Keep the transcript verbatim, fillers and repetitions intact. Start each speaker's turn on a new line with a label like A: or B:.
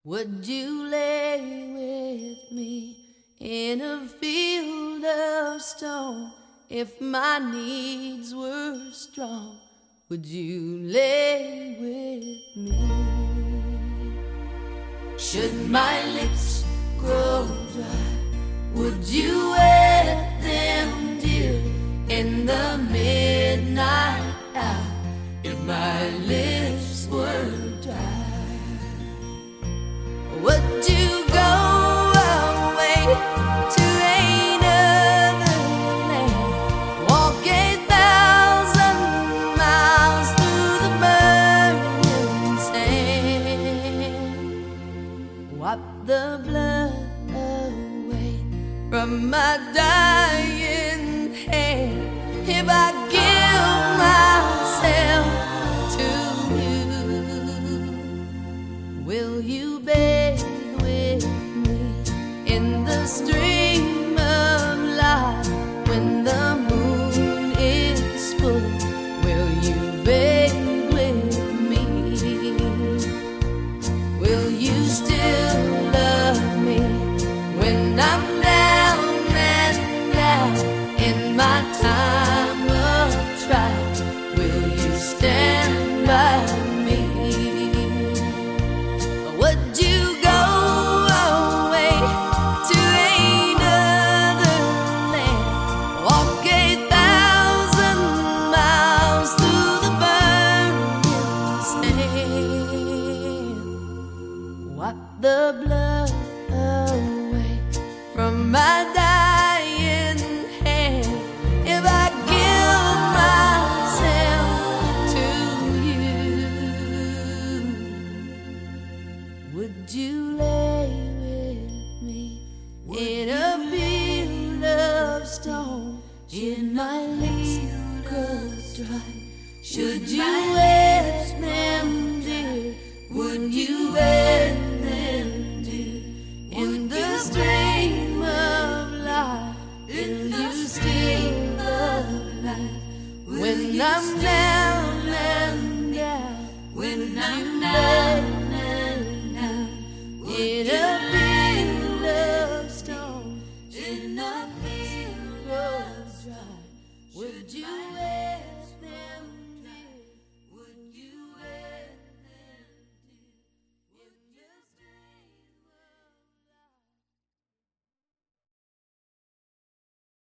A: Would you lay with me in a field of stone? If my needs were strong, would you lay with me? Should my lips grow dry, would you wet them, dear, in the midnight hour? If my lips were dry, would you go away to another land, walk a thousand miles through the burning sand, wipe the blood away from my dying hand? If I give myself to you, will you bathe with me in the stream of light? When the moon is full, will you bathe with me? Will you still love me when I'm down and out in my time of trial? Will you stand by me? Would you go away to another land, walk a thousand miles through the burning sand, wipe the blood away from my dying hand? If I give myself to you, would you lay with me in a field of stone? Should my lips grow dry, should you wet them, dear? Would you wet them, dear, in the stream of light? Will you still alive when I'm down and down? When I'm down